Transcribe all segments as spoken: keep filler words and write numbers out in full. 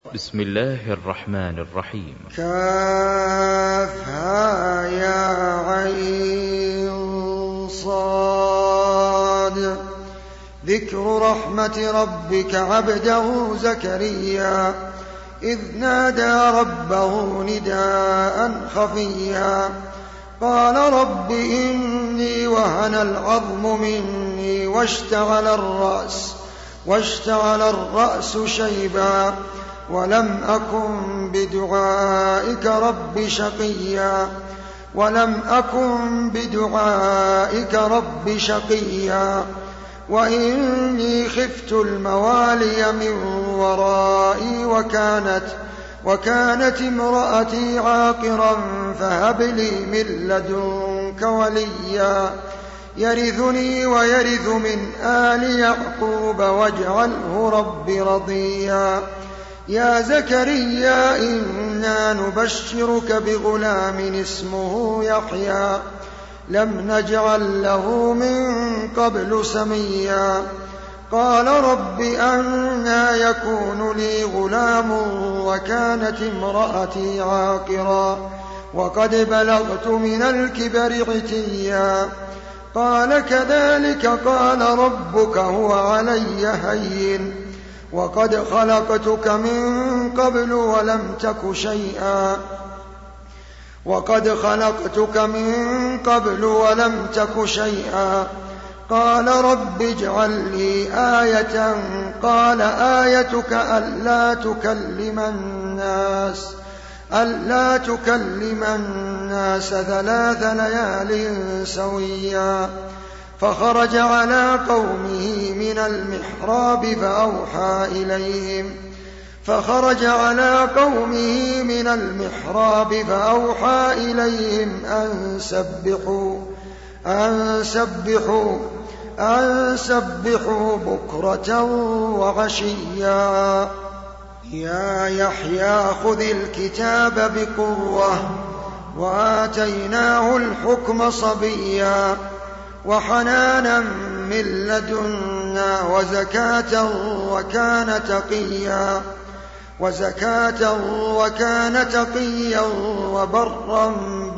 بسم الله الرحمن الرحيم. كافها يا عين صاد. ذكر رحمة ربك عبده زكريا إذ نادى ربه نداء خفيا قال رب إني وهن العظم مني واشتعل الرأس واشتعل الرأس شيبا ولم أكن بدعائك رب شقيا ولم أكن بدعائك رب شقيا وإني خفت الموالي من ورائي وكانت وكانت امرأتي عاقرا فهب لي من لدنك وليا يرثني ويرث من آل يعقوب واجعله رب رضيا يا زكريا إنا نبشرك بغلام اسمه يحيى لم نجعل له من قبل سميا قال رب أنى يكون لي غلام وكانت امرأتي عاقرا وقد بلغت من الكبر عتيا قال كذلك قال ربك هو علي هين وقد خلقتك من قبل ولم تك شيئا وقد خلقتك من قبل ولم تك شيئا قال رب اجعل لي آية قال آيتك ألا تكلم الناس ألا تكلم الناس ثلاث ليال سويا فخرج على قومه من المحراب فأوحى إليهم فخرج على قومه من المحراب فأوحى إليهم أن سبحوا أن سبحوا أن سبحوا بكرة وعشيا يا يحيى خذ الكتاب بقوة وآتيناه الحكم صبيا وحنانا من لدنا وزكاة وكان تقيا وزكاة وكان تقيا وبرا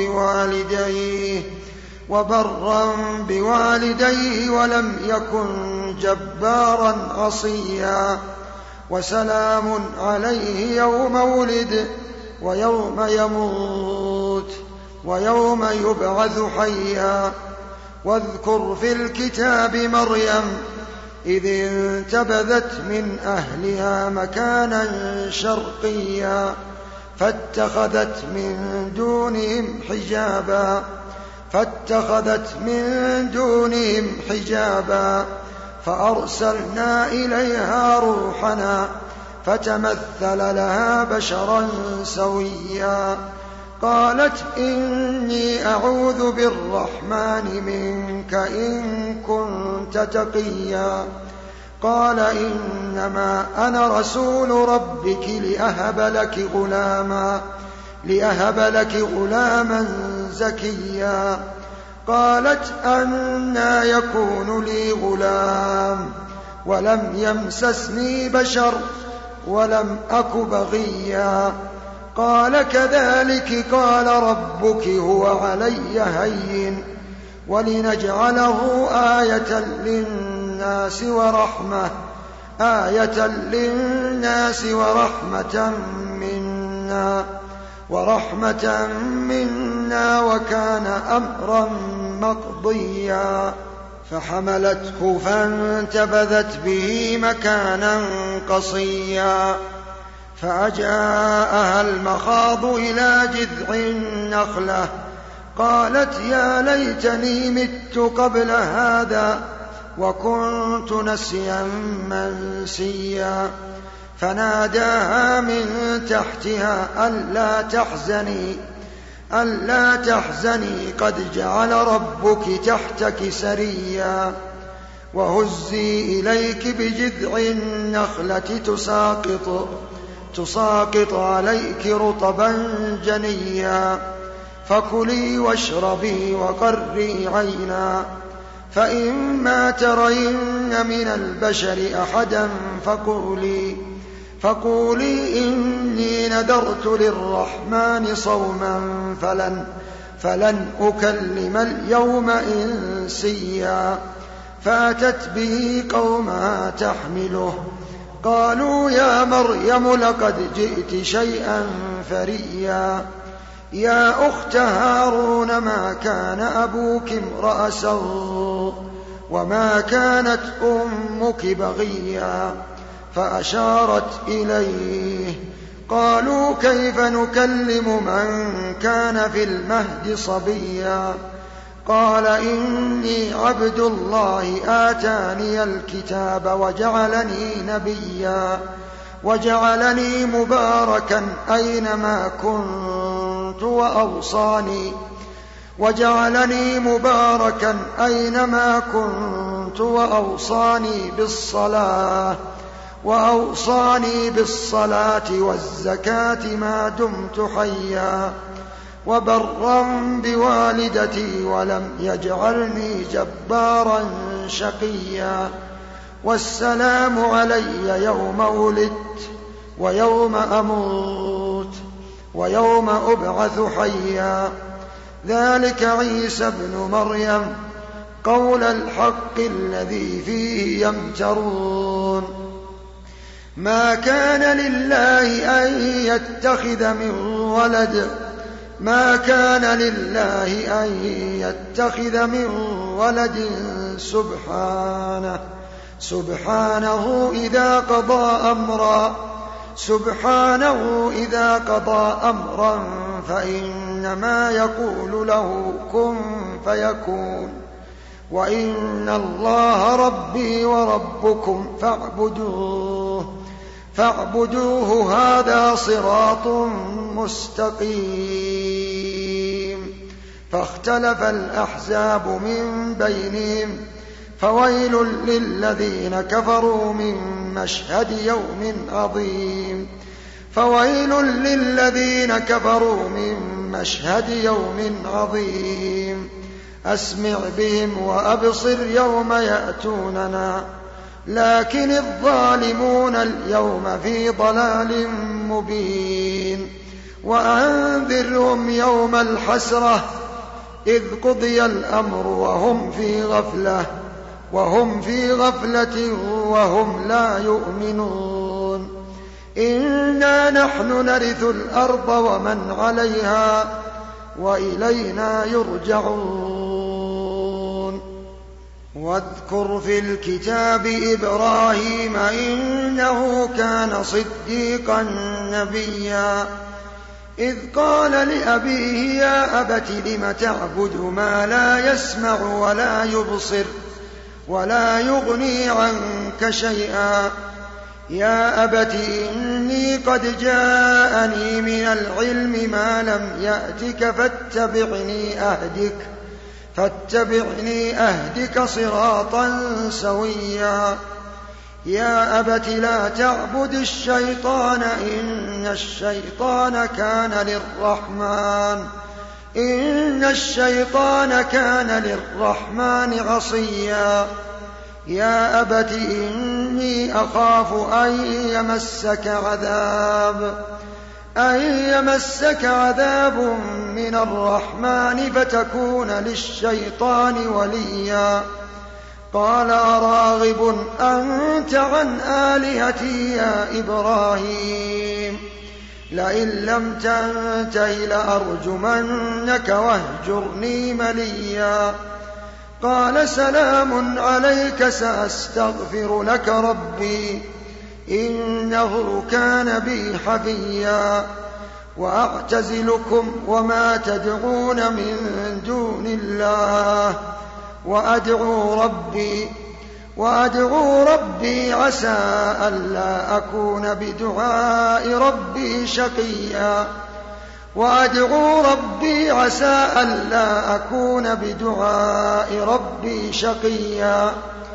بوالديه وبرا بوالديه ولم يكن جبارا عصيا وسلام عليه يوم ولد ويوم يموت ويوم يبعث حيا واذكر في الكتاب مريم إذ انتبذت من أهلها مكانا شرقيا فاتخذت من دونهم حجابا فاتخذت من دونهم حجابا فأرسلنا إليها روحنا فتمثل لها بشرا سويا قالت إني أعوذ بالرحمن منك إن كنت تقيا قال إنما أنا رسول ربك لأهب لك غلاما لأهب لك غلاما زكيا قالت أنى يكون لي غلام ولم يمسسني بشر ولم أك بغيا قال كذلك قال ربك هو علي هين ولنجعله آية للناس ورحمة آية للناس ورحمة منا ورحمة منا وكان أمرا مقضيا فحملته فانتبذت به مكانا قصيا فأجاءها المخاض إلى جذع النخلة قالت يا ليتني مت قبل هذا وكنت نسيا منسيا فناداها من تحتها ألا تحزني ألا تحزني قد جعل ربك تحتك سريا وهزي إليك بجذع النخلة تساقط تساقط عليك رطبا جنيا فكلي واشربي وقري عينا فإما ترين من البشر أحدا فقولي فقولي إني نذرت للرحمن صوما فلن, فلن أكلم اليوم إنسيا. فأتت به قومها تحمله قالوا يا مريم لقد جئت شيئا فريا. يا أخت هارون ما كان أبوك امرأ سوء وما كانت أمك بغيا. فأشارت إليه قالوا كيف نكلم من كان في المهد صبيا. قال إني عبد الله آتاني الكتاب وجعلني نبيا وجعلني مباركا أينما كنت وأوصاني وجعلني مباركا أينما كنت وأوصاني بالصلاة وأوصاني بالصلاة والزكاة ما دمت حيا وبرا بوالدتي ولم يجعلني جبارا شقيا. والسلام علي يوم ولدت ويوم أموت ويوم أبعث حيا. ذلك عيسى ابن مريم قول الحق الذي فيه يمترون. ما كان لله أن يتخذ من ولد ما كان لله أن يتخذ من ولد سبحانه سبحانه إذا قضى أمرا سبحانه إذا قضى أمرا فإنما يقول له كن فيكون. وإن الله ربي وربكم فاعبدوه فاعبدوه هذا صراط مستقيم. فاختلف الأحزاب من بينهم فويل للذين كفروا من مشهد يوم عظيم فويل للذين كفروا من مشهد يوم عظيم. أسمع بهم وأبصر يوم يأتوننا لكن الظالمون اليوم في ضلال مبين. وأنذرهم يوم الحسرة إذ قضي الأمر وهم في غفلة وهم في غفلة وهم لا يؤمنون. إنا نحن نرث الأرض ومن عليها وإلينا يرجعون. واذكر في الكتاب إبراهيم إنه كان صديقا نبيا إذ قال لأبيه يا أبت لم تعبد ما لا يسمع ولا يبصر ولا يغني عنك شيئا. يا أبت إني قد جاءني من العلم ما لم يأتك فاتبعني أهدك فاتبعني أهدك صراطا سويا. يا أبت لا تعبد الشيطان إن الشيطان كان للرحمن إن الشيطان كان للرحمن عصيا. يا أبت إني أخاف أن يمسك عذاب أن يمسك عذاب من الرحمن فتكون للشيطان وليا. قال أراغب أنت عن آلهتي يا إبراهيم لئن لم تنته لأرجمنك واهجرني مليا. قال سلام عليك سأستغفر لك ربي إنه كان بي حفيا. وأعتزلكم وما تدعون من دون الله وأدعو ربي وأدعو ربي عسى ألا أكون بدعاء ربي شقيا وأدعو ربي عسى ألا أكون بدعاء ربي شقيا.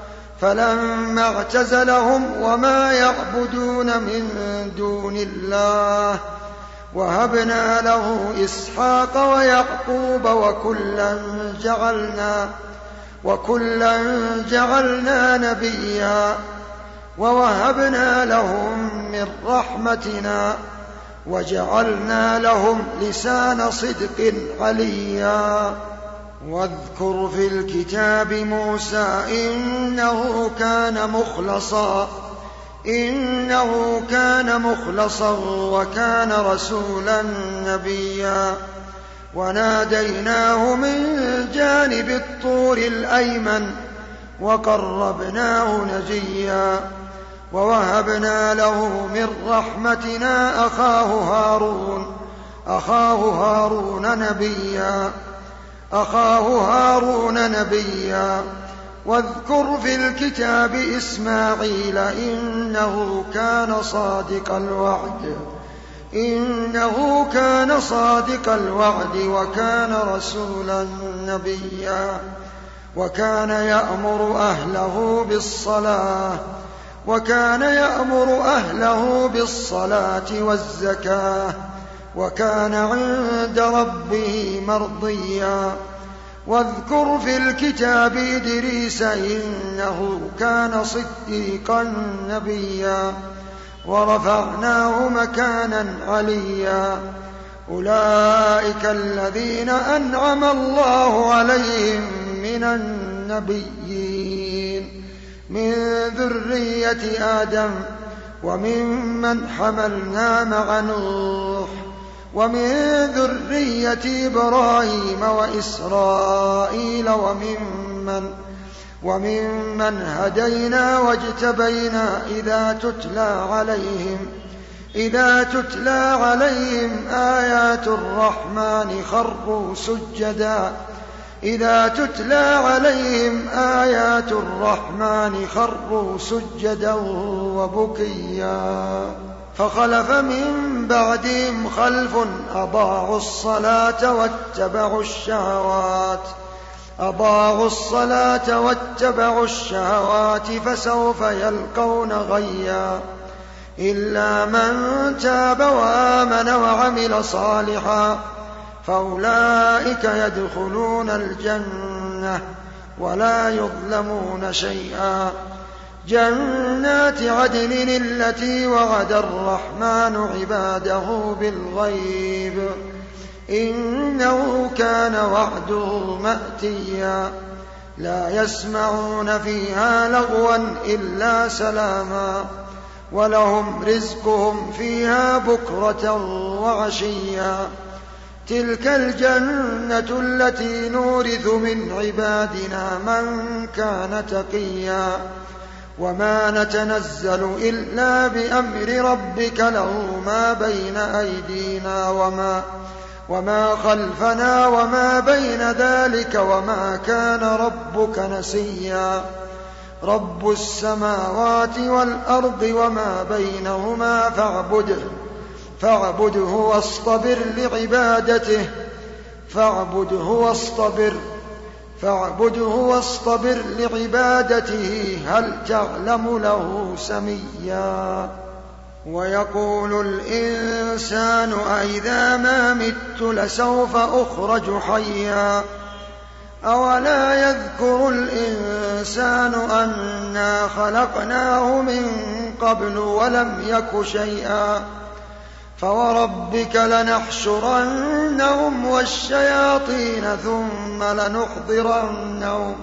فلما اعتزلهم وما يعبدون من دون الله وهبنا له إسحاق ويعقوب وكلا جعلنا وكلا جعلنا نبيا ووهبنا لهم من رحمتنا وجعلنا لهم لسان صدق عليا. واذكر في الكتاب موسى إنه كان مخلصا إنه كان مخلصا وكان رسولا نبيا. وناديناه من جانب الطور الأيمن وقربناه نجيا. ووهبنا له من رحمتنا أخاه هارون أخاه هارون نبيا أخاه هارون نبيا. واذكر في الكتاب إسماعيل إنه كان صادق الوعد إنه كان صادق الوعد وكان رسولا نبيا. وكان يأمر أهله بالصلاة وكان يأمر أهله بالصلاة والزكاة وكان عند ربه مرضيا. واذكر في الكتاب إدريس إنه كان صديقا نبيا ورفعناه مكانا عليا. أولئك الذين أنعم الله عليهم من النبيين من ذرية آدم وممن حملنا مع نوح ومن ذرية إبراهيم وإسرائيل وممن وممن هدينا واجتبينا إذا تتلى عليهم إذا تتلى عليهم آيات الرحمن خروا سجدا إذا تتلى عليهم آيات الرحمن خروا سجدا وبكيا. فخلف من بعدهم خلف أضاعوا الصلاة واتبعوا الشهوات أضاعوا الصلاة واتبعوا الشهوات فسوف يلقون غيا. إلا من تاب وآمن وعمل صالحا فأولئك يدخلون الجنة ولا يظلمون شيئا. جنات عدن التي وعد الرحمن عباده بالغيب إنه كان وعده مأتيا. لا يسمعون فيها لغوا إلا سلاما ولهم رزقهم فيها بكرة وعشيا. تلك الجنة التي نورث من عبادنا من كان تقيا. وما نتنزل إلا بأمر ربك له ما بين أيدينا وما, وما خلفنا وما بين ذلك وما كان ربك نسيا. رب السماوات والأرض وما بينهما فاعبده فاعبده واصطبر لعبادته فاعبده واصطبر فاعبده واصطبر لعبادته هل تعلم له سميا. ويقول الإنسان أإذا ما مت لسوف أخرج حيا. أولا يذكر الإنسان أنا خلقناه من قبل ولم يك شيئا. فوربك لنحشرنهم والشياطين ثم لنحضرنهم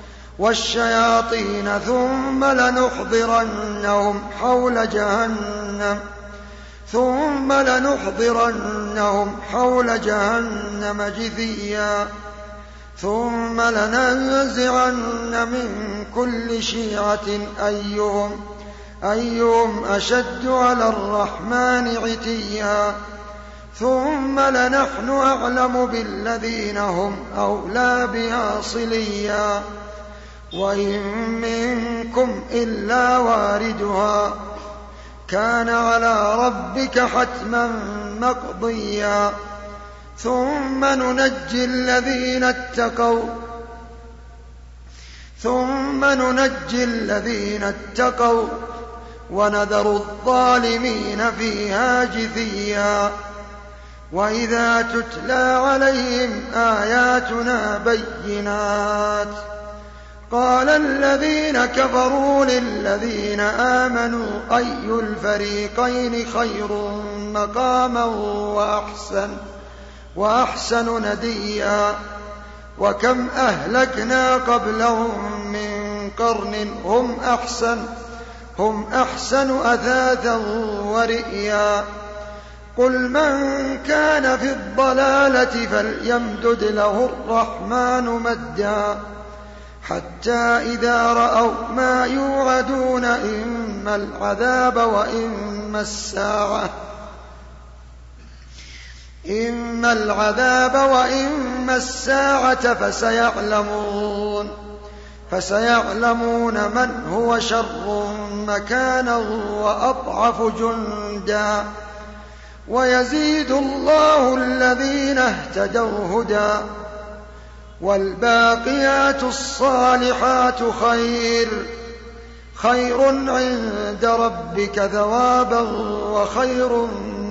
والشياطين ثم لنحضرنهم حول جهنم ثم لنحضرنهم حول جهنم جثيا. ثم لننزعن من كل شيعة أيهم أيهم أشد على الرحمن عتيا. ثم لنحن أعلم بالذين هم أولى بها صليا. وإن منكم إلا واردها كان على ربك حتما مقضيا. ثم ننجي الذين اتقوا ثم ننجي الذين اتقوا ونذر الظالمين فيها جثيا. وإذا تتلى عليهم آياتنا بينات قال الذين كفروا للذين آمنوا أي الفريقين خير مقاما وأحسن, وأحسن نديا وكم أهلكنا قبلهم من قرن هم أحسن, هم أحسن أثاثا ورئيا قل من كان في الضلالة فليمدد له الرحمن مدا حتى إذا رأوا ما يوعدون إما العذاب وإما الساعة إما العذاب وإما الساعة فسيعلمون فسيعلمون من هو شر مكانا وأضعف جندا ويزيد الله الذين اهتدوا هدى والباقيات الصالحات خير خير عند ربك ثوابا وخير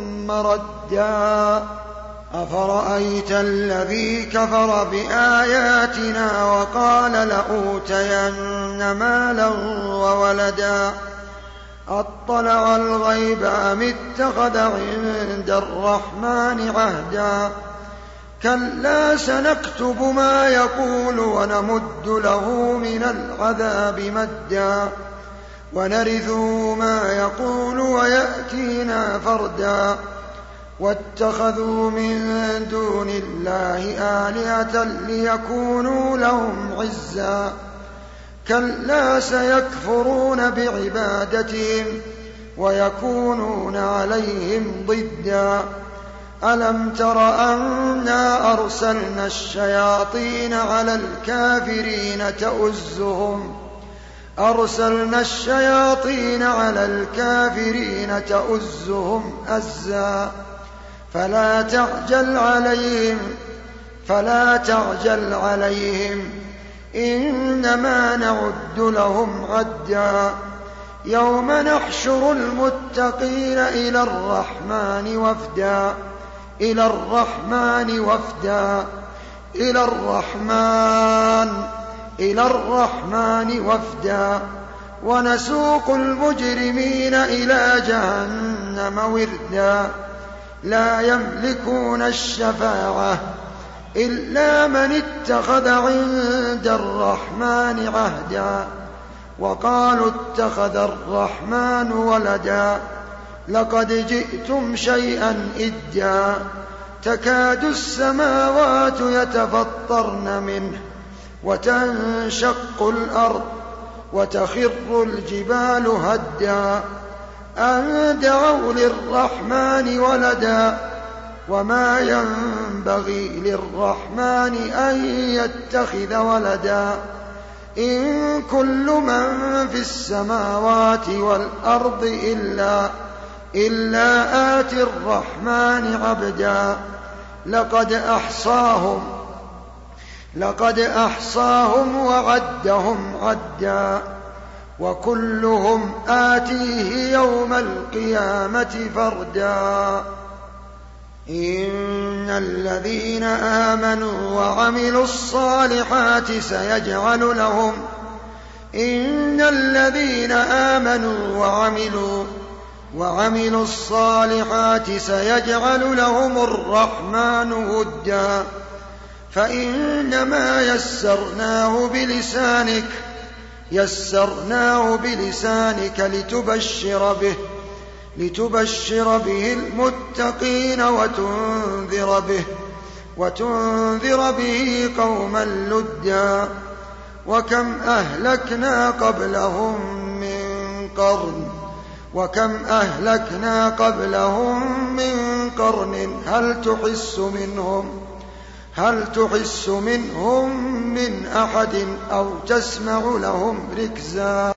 مردا أفرأيت الذي كفر بآياتنا وقال لأوتين مالا وولدا أطلع الغيب أم اتخذ عند الرحمن عهدا كلا سنكتب ما يقول ونمد له من العذاب مدا ونرثه ما يقول ويأتينا فردا واتخذوا من دون الله آلهة ليكونوا لهم عزا كلا سيكفرون بعبادتهم ويكونون عليهم ضدا ألم تر أنا أرسلنا الشياطين على الكافرين تؤزهم أرسلنا الشياطين على الكافرين تؤزهم أزا فلا تعجل عليهم فلا تعجل عليهم إنما نعد لهم عدا يوم نحشر المتقين إلى الرحمن وفدا إلى الرحمن وفدا إلى الرحمن إلى الرحمن وفدا ونسوق المجرمين إلى جهنم وردا لا يملكون الشفاعة إلا من اتخذ عند الرحمن عهدا وقالوا اتخذ الرحمن ولدا لقد جئتم شيئا إدا تكاد السماوات يتفطرن منه وتنشق الأرض وتخر الجبال هدا أن دعوا للرحمن ولدا وما ينبغي للرحمن أن يتخذ ولدا إن كل من في السماوات والأرض إلا إلا آتي الرحمن عبدا لقد أحصاهم لقد أحصاهم وعدهم عدا وكلهم آتيه يوم القيامة فردا إن الذين آمنوا وعملوا الصالحات سيجعل لهم إن الذين آمنوا وعملوا وعملوا الصالحات سيجعل لهم الرحمن ودا فإنما يسرناه بلسانك يسرناه بلسانك لتبشر به لتبشر به المتقين وتنذر به وتنذر به قوما لدا وكم أهلكنا قبلهم من قرن وكم أهلكنا قبلهم من قرن هل تحس منهم هل تحس منهم من أحد أو تسمع لهم ركزا